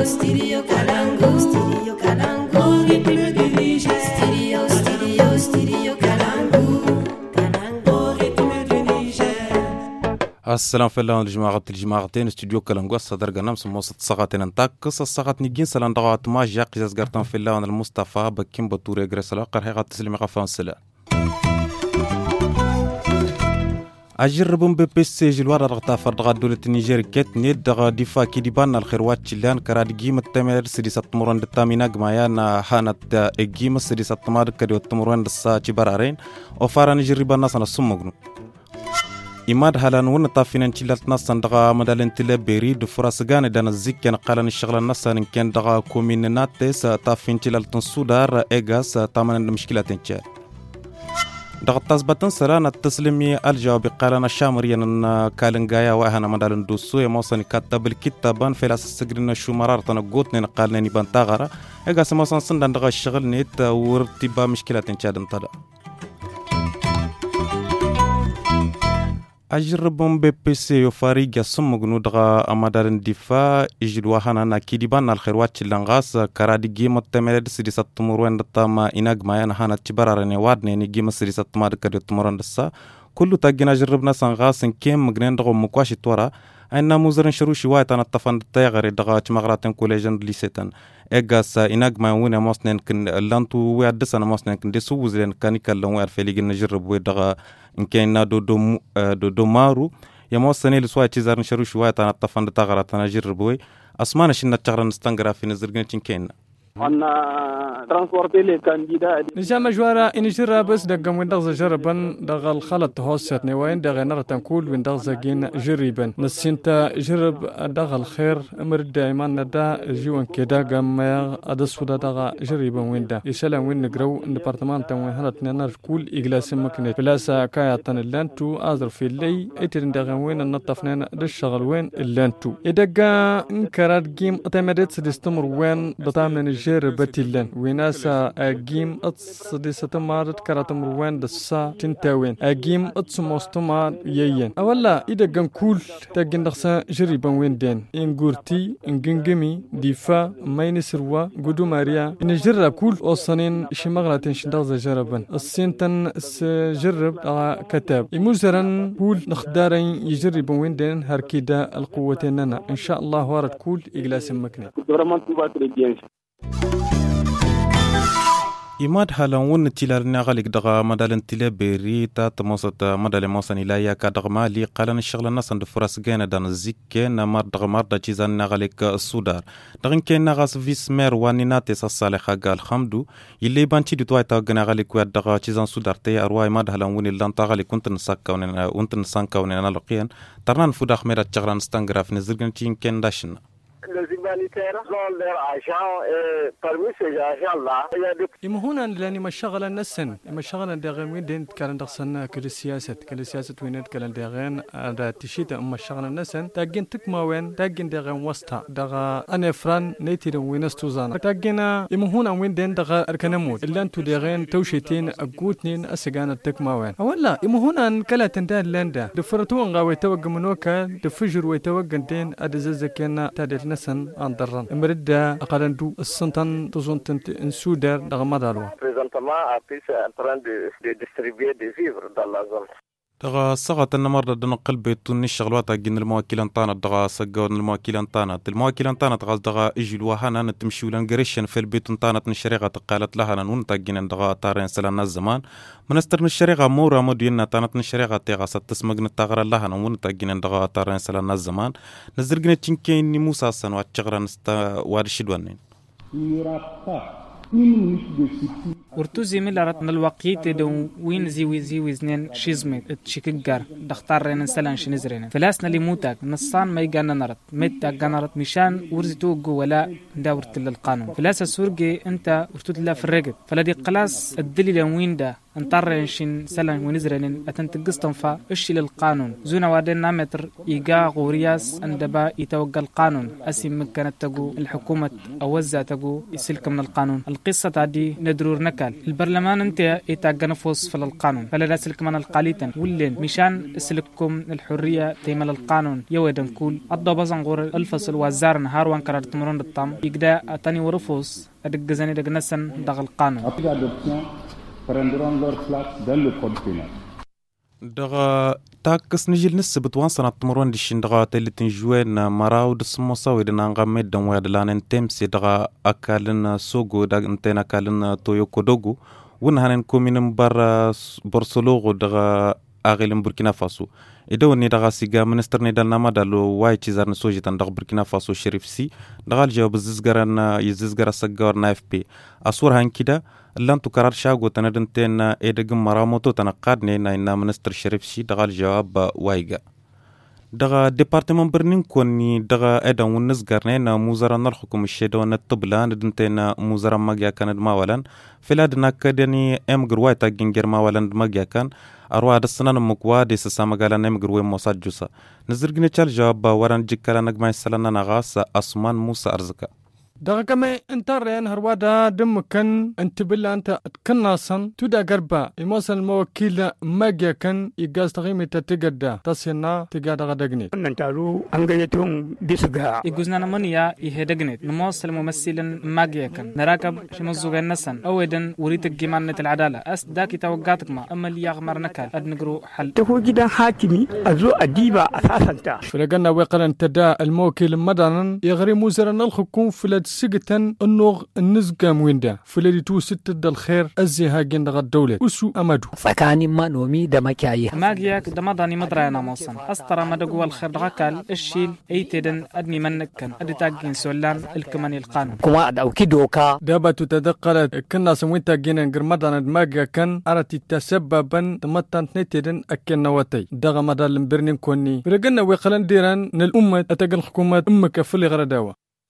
Stereo Kalangu, Stereo Kalangu, ritme dirige. Stereo Kalangu, Kalangu, ritme dirige. السلام في الله الجماعتين استوديو كالانغو صدر قنام سموسط صغاتين انتاك قصة صغات نجين سلان ضغط ما جاق جاز قرطان في الله المصطفى بكين بطوري قرسلا قرحيقة تسليمي غفان سلا أجربون ببسي جلوار رغطا فرغا دولة النيجير كت نيد دغا دفا كي ديبان الخيروات چلان كراد جيم التمر سديسة تمرون دتامينا قمايانا حانت جيم سديسة تمار كديو تمرون دسا چبارارين وفارا نجربان ناسانا سمغنو إماد هلان ون طافين انشلت ناسان دغا مدالين تلبيري دفراسغان دانا زيكين قالان الشغل ناسان كان دغا كومين ناتس طافين تلالتن سودار إيغاس تامن المشكلات انشار دغا تازباتن سرانا التسليمي الجواب قالان الشامريان كالنغايا واهانا مدالين دوسو يموصاني كاتب الكتابان فلاس السجرين شو مرار تنقوتنين قالنين يبان تاغرا إيغاس موصان سندان دغا الشغل نيت ورتبا مشكلات انشار انتظر أجربهم ببسي يفاريق سمغنو دغا أمادارن دفاع إجلوهانا ناكيدبان الخيروات لنغاس كرادي جيمة تمرد سيديسة تمروين دتاما إناق مايان هانا تبارارني وادني جيمة سيديسة تمار كريو تمرون دسا كله تاقنا جربنا سنغاس كيم مغنين دغو مكواشي تورا أينا موزرن شروشي وايتان التفان دتايغري دغا تمغراتن كوليجن ليسيتان إيغاس إناق مايوين موسنين كن لانتو ويادسان موسنين كن ديسو وزلين كانيكال لنوير فيليقين نجرب ويدغا إن كان دو مارو يموصني لسوا تيزارن شروش وايتان الطفان تاغراتنا جربوي أسمان شنا تغرن استنغرا في نزرقين تنكين On a transporté les candidats. نجام جوارا إن جرا بس دقم وين دغز جربن دغل خلط هوسات نوين دغ نرى تنقول وين دغز جين جريبن نسينتا جرب دغل خير أمر دائما ندا جوان كدا قام أدس ودا دغ جريبن وين دا يسلم وين نجرو ديبارتمان تموين هلت نار كل إجلاس مكنة بلاسا كاياتن اللانتو أزر في اللي إترن دغ وين النطفنين دشغل وين اللانتو إدقا إنكرات جيم أتمدت سدستمر وين بطامن جربتيلن ويناسا أجيم أتصديسة مارد كراتم روان دسا تنتاوين أجيم أتصموستما يين أولا إذا جن كول تجن دخسا جريبا وين دين إنغورتي إنجنجمي ديفا ماينسروا جودو ماريا إن جرب كول أصلين شمغلة تنشدغ جربا السنتن سجرب كتاب يموزرن كول نخدارين يجرب وين دين هركيدا القوتين إن شاء الله وارد كول إجلاس مكنة إماد هالون تيلار نغالك دغا مدالن تلبيري تا تموسط مدال موسن إلايا كدغما لي قالن الشغل الناس عند فرص جينا دان زيكين نمر دغمار دا تيزان نغالك السودار دغن كين نغاس فيس مير وانيناتي سالخا قال خمدو يلي بانتي دي تواي تا غنغالك واد دغا تيزان سودار تي ارواي ماد هالون لان تاغالي كنت نساكاون وانت نسانكاون نالقيان ترنان فوداخ ميرا تشغران ستانغراف نزرغن تين كين داشن Les humanitaires ont leur agent et parmi ces agents-là, il y a des... إمهونا لأني مشغلا نسن مشغلا داغن وين دين كان دخسنا كل السياسة وين كان داغن دا تشيت مشغلا نسن تاجن تكما وين تاجن داغن وسطا داغا أنا فران نيتي وين استوزانا تاجنا إمهونا وين دين داغا أركنموت إلا أنتو داغن توشيتين أقوتنين أسجانا تكما وين أولا إمهونا كلا تندان لاندا دفرتون غاوي توج منوكا دفجر ويتوجن دين أدززكنا تادل نسن أندران إمردا أقلندو السنتان تزونتن إنسودر دغمداروا. Présentement, Apis est en train de distribuer des vivres dans la zone. دغا صغت النمر دنقل بيتون الشغلات جن المواكيل طانا دغا صقون المواكيل طانا المواكيل طانا تغاز دغا اجي الوهانا نتمشي ولا نقريشن في البيت طانا الشريعه قالت لها ننتجن دغا طارين سلام الزمان منستر من الشريعه مورا مدينه طانا الشريعه تيغا ستسمغن تغرى لها ونتجن دغا طارين سلام الزمان نزرغن تشنكين موسى سن واتشغران است وارشدوانين ورتوزي ملارتنا الوقيت دو وين زي وزنين شيزمت تشيكجار دختار رين سلان شنزرين فلاسنا اللي موتاك نصان ما يجانا نرت متى جنرت مشان ورزتو جو ولا داورت للقانون فلاس سورجي انت ورتوت لا في الرقد فلدي قلاص الدليل وين ده انطر شين سلان ونزرين اتنتقصتم فا اشي للقانون زونا وادنا متر يجا غورياس اندبا يتوقع القانون اسم مكانت تجو الحكومة اوزع تجو يسلك من القانون القصة تعدي ندرور نكا نكال البرلمان انت يتاقنفوس في القانون فلا لاسلك من القاليتن ولين مشان اسلككم الحرية تيمل القانون يودن كول الضبازن غور الفصل وزار نهار وان كرر تمرون الطام يقدا اتاني ورفوس ادقزاني دقنسن دغ القانون دغا تاكس نجيل نسبت وان سنة تمرون ديشين دغا تلتين جوين مراو دسموسا ويدنا نغمد دم ويدلان تمسي دغا اكالن سوغو دغ انتين اكالن تويوكو دوغو ونهانن كومين برسلوغو دغا اغيلن بوركينا فاسو إدوني دغا سيغا منستر نيدال ناما دالو واي تشيزار نسوجيتان دغ بوركينا فاسو شريف سي دغا الجواب ززغران يززغرا سغور نايف بي اصور هان كده لان تكرار شاغو تندنتين ايدغ مراموتو تنقادني ناينا منستر شريف سي دغا الجواب وايغا دغا ديبارتمون برنين كوني دغا ايدان ونزغرنينا موزران الحكومة الشيدون الطبلان دنتين موزران ماغيا كان ماولان فلادنا كدني امغر وايتا جنجر ماولان ماغيا كان أرواد السنة مكوا دي سسامة قالا نمجر وين موساد جوسا نزرقني تشال جواب وران جيكالا نجمع السلانة نغاس أسمان موسى أرزكا دغه كما انترين هروادا دمكن انت بالله انت كناسن تودا غربا يموسن موكيل ماجيا كان يغاز تغيمه تتغدا تسينا تغدا غدغني ننتارو انغيتون ديسغا يغزنا منيا يهدغني نموسل ممثلا ماجيا كان نراكب شمزوغ النسن اودن وريت جمانه العداله اس داكي توقاتك ما اما اللي يغمر نكال ادنغرو حل تكو جدا حاكمي ازو اديبا اساسا فلقنا وقرن تدا الموكيل مدانا يغري موزرن الحكومه في سجتن النوغ النزقام ويندا فلدي تو ستة الخير أزيها جندغ الدولة وسو أمدو فكاني ما نومي دمكاية ماجياك دمضاني مدرانا موصن أسترى مدقوا الخير دغاكال الشيل أيتدن أدني منكن أدتاقين سولان الكماني القانون كما أدعو كدوكا دابتو تدقلت كنا سموينتا جينا نقرمدان ماجيا كان أرتي تسببا تمتان نتدن أكين نواتي دغا مدال برنين كوني برقنا ويقلن ديران نالأمة أتقن حكومة أمك فلي غرداوة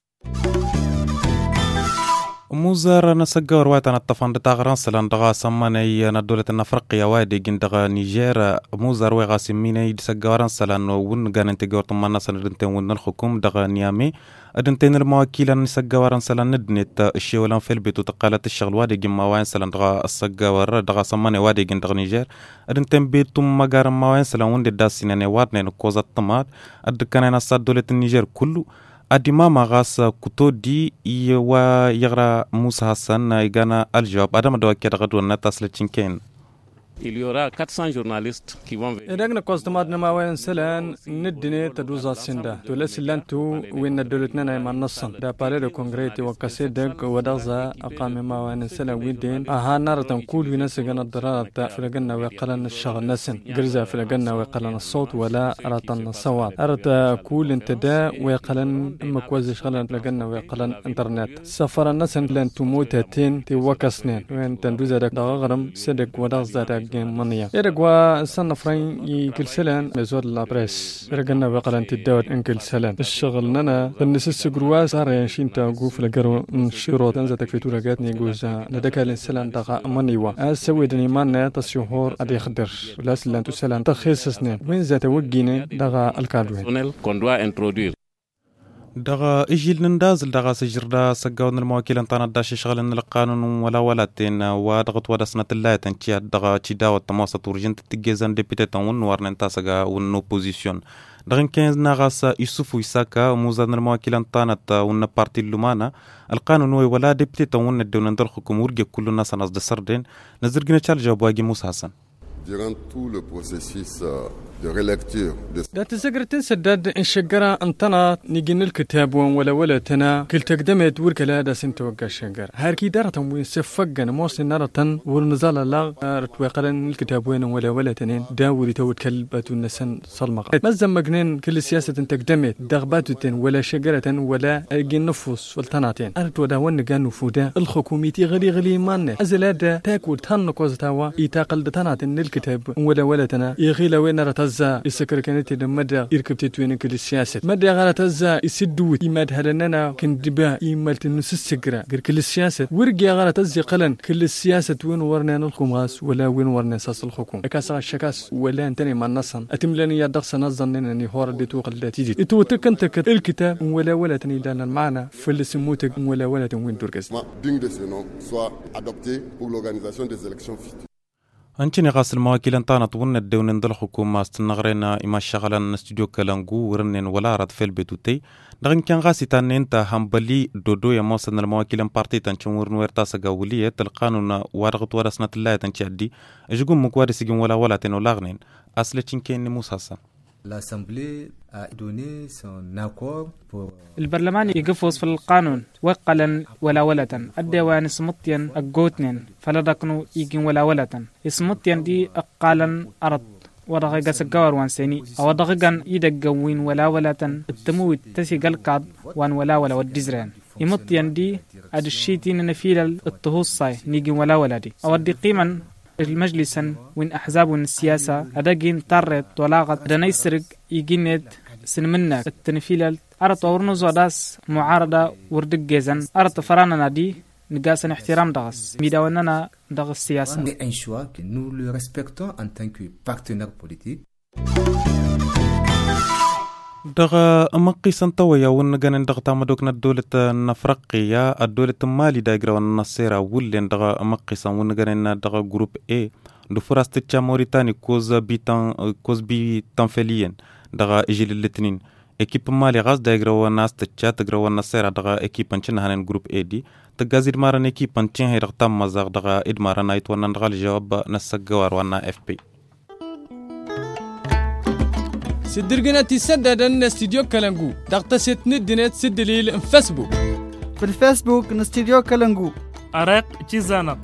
موزار نسجور وايتنا الطفان دتاغران سلان دغا سماني ندولة النفرقية وايدي جن دغا نيجير موزار ويغا سميني دسجوران سلان ون غان انتجور تمانا سندنتين ون الحكوم دغا نيامي ادنتين المواكيل نسجوران سلان ندنت الشيولان في البيت وتقالت الشغل وادي جن ماوين سلان دغا السجور دغا سماني وادي جن دغا نيجير ادنتين بيتم مغار ماوين سلان ون داسيناني وادنين كوزا الطمات ادكانين الساد دولة النيجير كله أديما مغاس كتودي يوا يغرا موسى حسن يغانا الجواب أدام دوكي دغدو نتاسل تشينكين. Il y aura 400 journalistes qui vont venir. إذا كوستمات نماوين سلان ندني تدوزا سندا دولا سلانتو وين دولتنا ما نصن دا باريرو كونغريتي وكاسيدك ودغزا أقام ماوين سلان ويدين أها نارتن كول وينسجن الضرارة فلقنا ويقلن الشغل نسن جرزا فلقنا ويقلن الصوت ولا أرتن الصوت أرت كول انتدا ويقلن مكوز شغلن فلقنا ويقلن انترنت سفر النسن لان تموتاتين تي وكاسنين وين تندوزا دك دغرم سدك ودغزا منيا يرجوا سنة فرين يكل سلان مزود لابريس يرجعنا بقلن تدور إنكل سلان الشغل ننا بالنسبة جروا صار يشين تاقوف لجرو شروط أنزل تكفيتو رجعتني جوزا ندك الإنسان دقا منيوا أسوي دني منا تسيهور أدي خدر ولا سلان تسلان تخصص سنين وين ذات وجينا دقا الكادوين دغا اجيل نندازل دغا سجردا سجاون المواكيل انطانا داش شغل القانون ولا تين ودغت ودا سنه الله تنتي دغا تشدا وتماسا تورجنت تجيزان ديبيتي تون ورن تاسغا ون اوبوزيسيون دغن كان نغاس يوسف ويساكا موزان المواكيل انطانا ون بارتي اللومانا القانون ولا ديبيتي تون الدون ندر حكومه ورجي كل الناس ناس دسردين نزرغنا تشال جوابواجي موسى حسن durant tout le processus de relecture de لا تسجرتين سداد انشجرا انتنا نيجين الكتاب ولا تنا كل تقدمت وركلا دا سنتوقع شجر هاركي دارتم وين سفقنا موس نارتن ورنزال لا رتوقلن الكتاب وين ولا تنين داوري توت كلبات النسن صلمق مزم مجنين كل سياسة تقدمت دغباتتين ولا شجرة ولا اجين نفوس والتناتين ارتو دا ون كان نفودا الحكوميتي غلي مان ازلادا تاكل تن كوزتاوا يتاقل تناتين الكتاب ولا تنا يغيل وين رتز تزا يسكر كانت مدى يركبت وين كل السياسة مدى غلا تزا يسدوت إيماد هلنا كندبا إيمالت النص السكرة غير كل السياسة ورجع غلا تزي قلن كل السياسة وين ورنا الخماس ولا وين ورنا أساس الحكومة كاس الشكاس ولا أنتني مع النصن أتملني يا دخس نظن إنني هور اللي توقل لا تيجي توتك أنت الكتاب ولا تني لنا المعنى في اللي سموتك ولا وين درجس أنتني غاس المواكيل أنتانا طولنا الدون ندل حكومة استنغرينا إما شغلا استوديو كلانجو ورنين ولا رد في البيتوتي دغن كان غاسي تان انت همبلي دودو يا موسن المواكيل بارتي تنشور نورتا سغاوليه القانون ورغت ورسنه الله تنشدي اجغم مكواري سيجن ولا تنولاغنين اصل تشنكين موسى L'Assemblée a donné son accord pour البرلمان يقفوز في القانون وقلا ولا الديوان سمطيا الجوتنين فلا دقنو يجين ولا سمطيا دي أقالا أرد ورغي قسقار وان سيني أو دغقان يدقوين ولا التموت تسي قلقاد وان ولا والدزران يمطيا دي أد الشيتين نفيل الطهوصاي نيجين ولا دي أو دي قيما المجلسا وين أحزاب السياسة أدقين طرت ولاغت دنيسرق يجينت سنمنك التنفيل أرت ورنوزو داس معارضة وردق جيزن أرت فرانا دي نقاسن احترام دغس ميداوننا دغس السياسة un choix que nous le respectons en tant que partenaire politique. دغا أمقي سنتويا ونغان دغ تامدوكنا الدولة النفرقية الدولة المالي دايقرا والنصيرة ولين دغا أمقي سن ونغان دغا جروب A دو فراستيتشا موريتاني كوز بي تنفليين دغا إجيل الاثنين اكيب مالي غاز دايقرا والناس تتشا تقرا والنصيرة دغا اكيب انشن هانين جروب A دي تقازيد مارن اكيب انشن هي رغتام مزاق دغا إدمارا نايت وانا دغا الجواب نسقوار وانا FP سدرجنا تسدد أن استديو كلانجو تغتسل ندنت سدليل فيسبوك في الفيسبوك نستديو كلانجو أرق تيزانا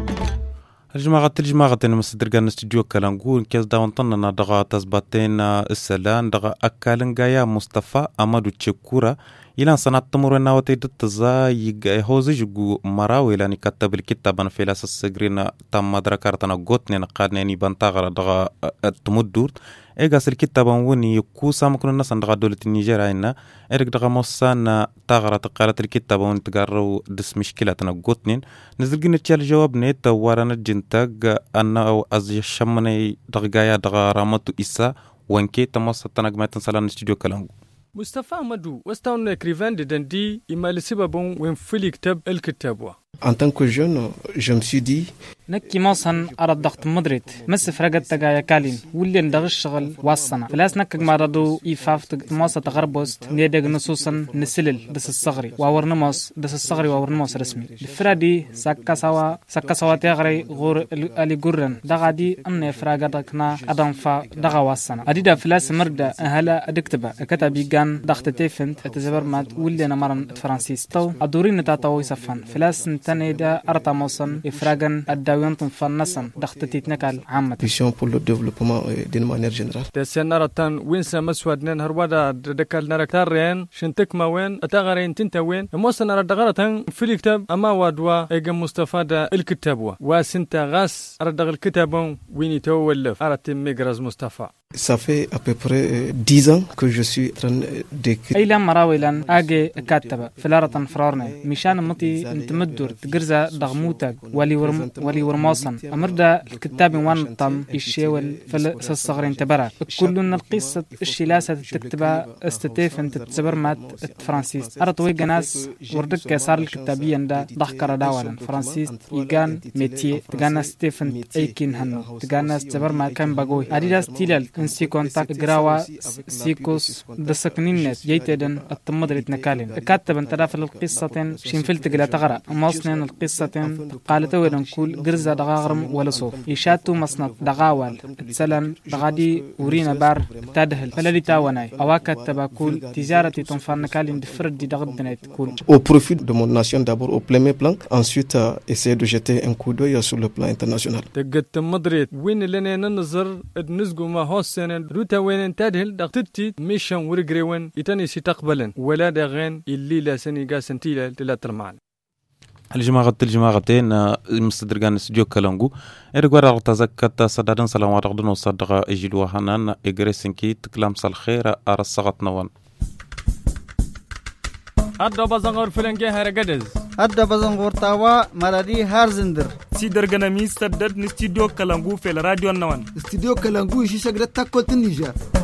الجماعة نمسدرجنا استديو كلانجو كيس داون طننا دغا تزبطين السلان دغا أكالن جايا مصطفى أمادو تشكورا إلى سنة تمرنا وتيدتزا يهوزجو مراوي لاني كتب الكتاب في لاس السجرين تم مدركارتنا قوتني نقادني بنتاغر دغا تمدور إيجاس الكتاب وني يكو سامكون الناس عند دولة النيجر عنا إرك دغا موسان تاغرة قالت الكتاب ونتقرروا دس مشكلتنا قوتنين نزل جينا تشال جواب نيت ورانا جنتاج أنا أو أزي الشمني دغايا دغا رامتو إسا وانكي تموسط تنقمات سالان استوديو كلانجو مصطفى مدو وستاون كريفان دندي إما لسبب وين فيلي كتاب الكتاب En tant que jeune, je me suis dit نكي موصن أرى الضغط مدريت مس فرقت تجايا كالين واللي ندغ الشغل واصنا فلاس نكك مردو إيفاف موصة تغربوست نيدق نصوصا نسلل دس الصغري وورنموس دس الصغري وورنموس رسمي الفرادي سكا سوا تغري غور اللي جرن دغادي أمن فراقة دكنا أدم فا دغا واصنا أديدا فلاس مردا هلا أدكتبا كتابي جان ضغط تيفنت اتزبر مات واللي نمرن فرانسيس تو أدورين نتاطو يصفن فلاس نتاني دا أرتا موصن إفراقا ينطن فنسن دختتيت نكال عامة. Vision pour le développement d'une manière générale. تسنرتان وين سمسودن هروادا دكال نركتارين شنتك ما وين أتغرين تنتا وين موسن ردغرتان في الكتاب أما وادوا إيجا مستفادة الكتاب وسنتا غاس ردغ الكتاب وين يتولف أرتم ميغراز مصطفى. Ça fait à peu près 10 ans que je suis en train d'écrire. أيلا مراويلا أجي كاتبة فلارة فرارنا مشان مطي نتمدر تجرزة ضغموتك ولي ورماصن أمردا الكتاب وان طم الشيول فلس الصغرين تبرع كلنا القصة الشلاسة تكتبها استتيف أنت تسبر مات فرانسيس أرتوي جناس وردك صار الكتابيا دا ضحكر داولا فرانسيس يجان ميتي تجانا ستيفن أيكين هنو تجانا تسبر مات كان بقوي أديداس تيلال انسي كونتاك جراوا سيكوس دسكنينت جيتدن التمدرت نكالين كاتب انت دافل القصة شنفلت قلا تغرى مصنن القصة قالتو ودن كل جرزة دغاغرم ولا صوف يشاتو مصنط دغاوال تسلن دغادي ورينا بار تدهل فلالي تاوناي اواكت تباكول تجارتي تنفر نكالين دفرد دي دغدنات كول Au profit de mon nation d'abord au premier plan, ensuite essayer de jeter un coup d'œil sur le plan international. تقت مدريت وين لنا ننظر نزقو ما هوسن روتا وين تدهل دغتتي ميشن ورغريون يتني سي تقبلا ولا دغين اللي لا سنيغا سنتيلا تلا ترمان الجماعتين مستدرجان استوديو كالانجو إرجع تذكرت صدادن سلام ورغدن وصدق إجلوا هنان إجريسنكي تكلم سالخير أرسقت نوان أدو بزنغور فلنجي هرجدز أدو بزنغور تاوا مرادي هارزندر سيدر جنامي استدد نستوديو كالانجو في الراديو نوان استوديو كالانجو يشيشك تاكل تنيجا